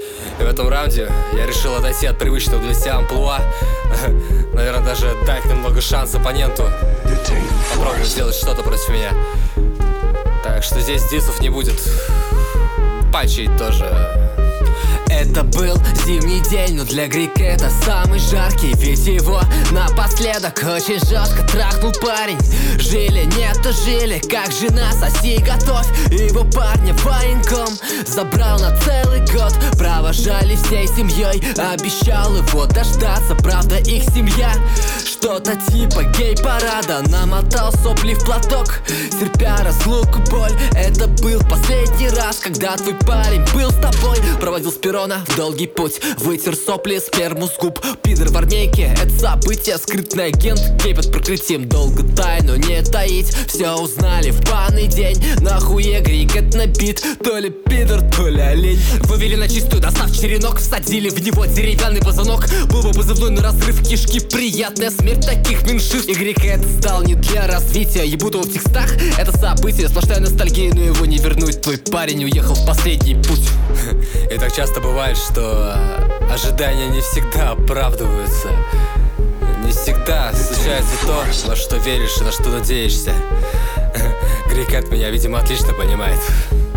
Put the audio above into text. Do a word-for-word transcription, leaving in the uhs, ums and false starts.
И в этом раунде я решил отойти от привычного для себя амплуа. Наверное, даже дать немного шанс оппоненту попробовать сделать что-то против меня. Так что здесь дисов не будет. Панчей тоже. Это был зимний день, но для Грика это самый жаркий. Ведь его напоследок очень жестко трахнул парень. Жили, нету жили, как жена, соси, готовь. Его парня военком забрал на целый год. Провожали всей семьей, обещал его дождаться. Правда, их семья что-то типа гей-парада. Намотал сопли в платок, терпя разлуку, боль. Это был последний раз, когда твой парень был с тобой. Проводил с перрона в долгий путь, вытер сопли, сперму с губ. Пидор в армейке, это событие. Скрытный агент, гей под прикрытием. Долго тайну не таить, все узнали в банный день. Нахуе Грик это набит, то ли пидор, то ли олень. Вывели на чистую, достав черенок, всадили в него деревянный позвонок. Был бы позывной на разрыв кишки, приятная смерть таких меньшинств. И Грик это стал не для развития, ебут его в текстах. Это событие, сплошная ностальгия, но его не вернуть. Твой парень уехал в последний путь. И так часто бывает, что ожидания не всегда оправдываются. Не всегда случается то, во что веришь и на что надеешься. Грик от меня, видимо, отлично понимает.